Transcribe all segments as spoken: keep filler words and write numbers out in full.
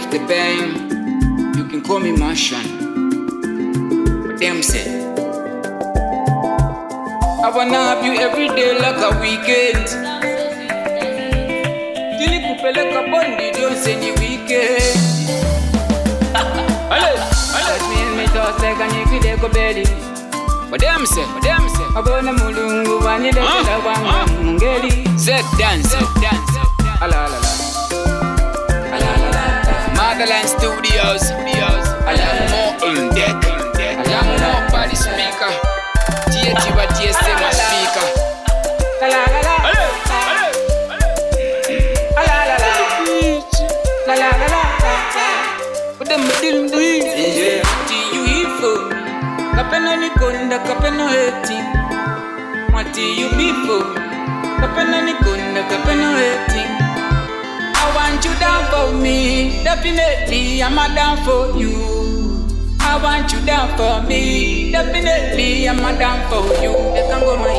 with the bang. You can call me Martian. But them say I wanna have you every day like a weekend. Tili kupeleka bondi don't say ni weekend. Ale, ale. Me me toss like a nigga de go belly. But them say, but them say abona mulungu wani de la wanga mungeli. Zed dance, zed dance. Ala ala ala. Ala ala ala. Motherland Studios, Studios. Ala more on deck, on deck. Ala more body speaker. T H W T S M speaker. Ala ala ala. Ala ala ala. Ala ala ala. But them didn't do it. Yeah. Do you eat for me? Kapena ni konda, kapena heti. What do you be for me? Kapena ni konda, kapena heti. I want you down for me, definitely I'm a down for you. I want you down for me, definitely I'm a down for you. They can go my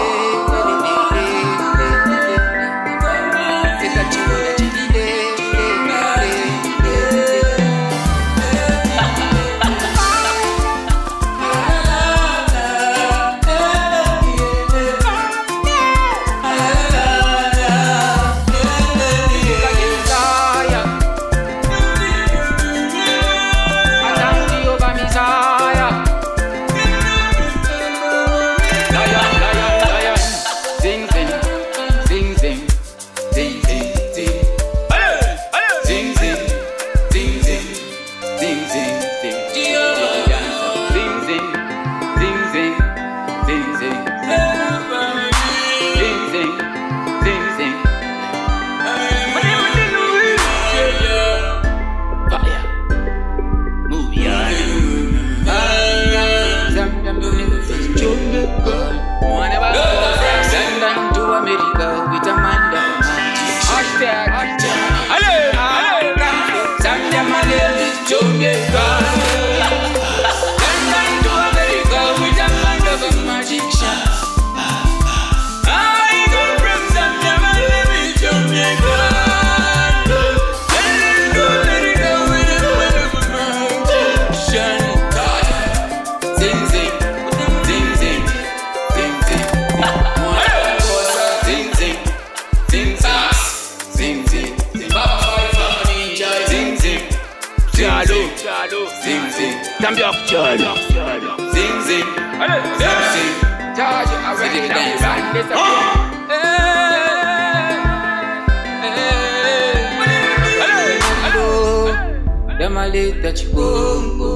Maleta chikongo,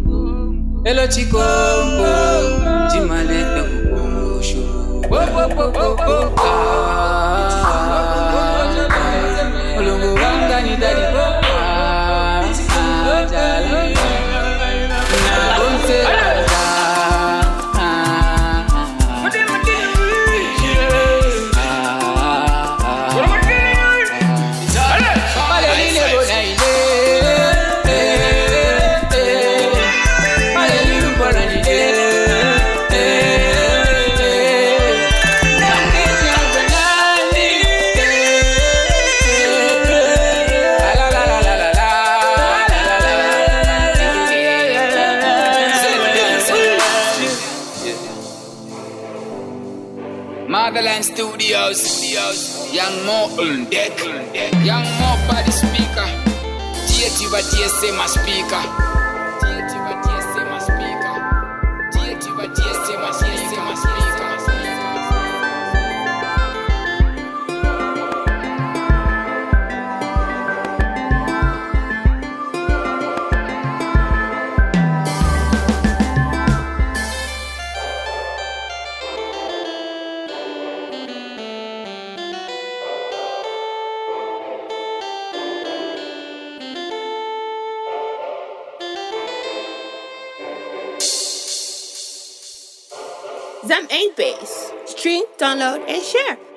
hello chikongo, chimaleta kukumushu. Wo wo wo wo wo. Olungu wanga ni dadi wo. Na bonse Motherland Studios, Studios. Young Mo on deck, Young Mo body speaker. T H W T S M speaker. T H W T S M speaker. T H W T S M speaker. Zam ain't bass. Stream, download, and share.